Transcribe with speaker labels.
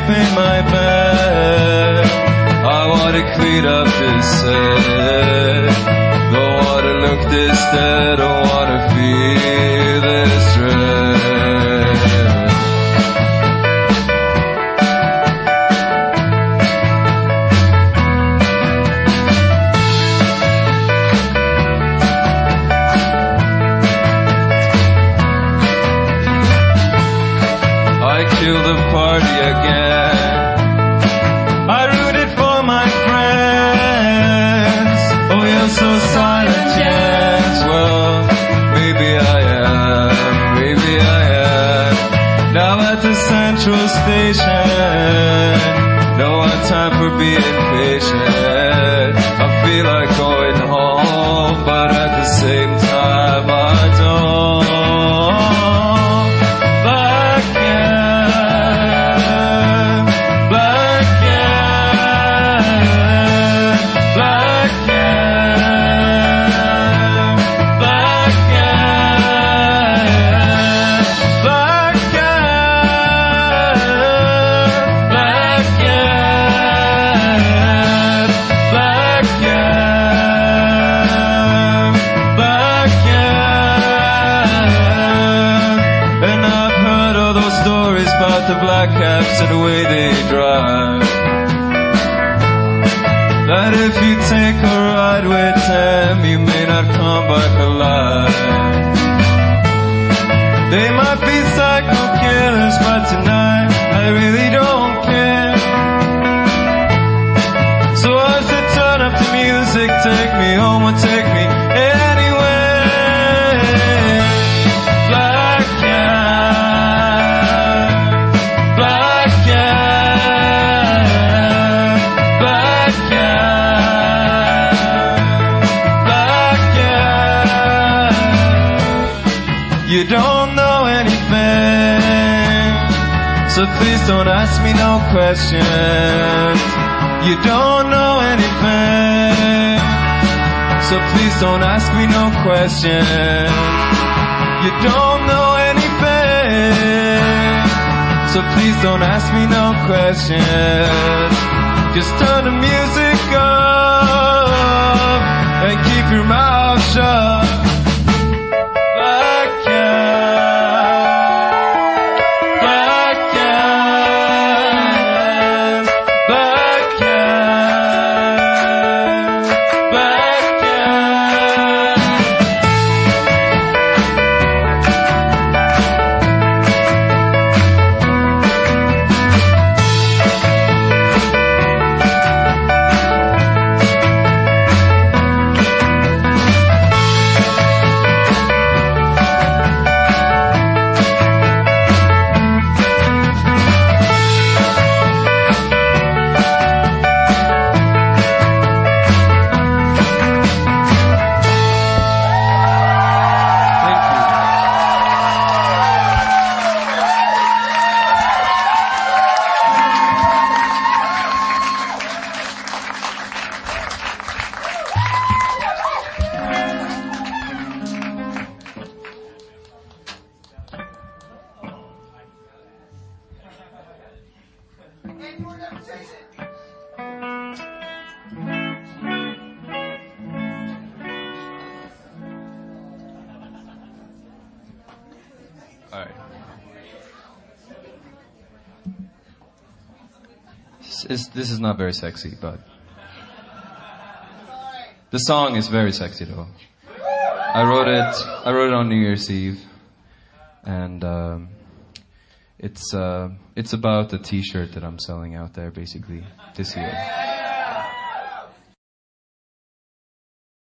Speaker 1: sleep in my bed. I wanna clean up this head. Don't wanna look this dead. Don't wanna feel this dread. I killed the party again. I rooted for my friends. Oh, you're so silent, yes. Well, maybe I am, maybe I am. Now at the central station, no one time for being patient. I feel like going home, but at the same time I don't. The black caps and the way they drive. That if you take a ride with them, you may not come back alive. They might be psycho killers, but tonight I really don't care. So I said turn up the music, take me home or take me anywhere. Black you don't know anything, so please don't ask me no questions. You don't know anything, so please don't ask me no questions. You don't know anything, so please don't ask me no questions. Just turn the music up and keep your mouth shut. This is not very sexy, but the song is very sexy though. I wrote it on New Year's Eve, and it's about the T-shirt that I'm selling out there basically this year.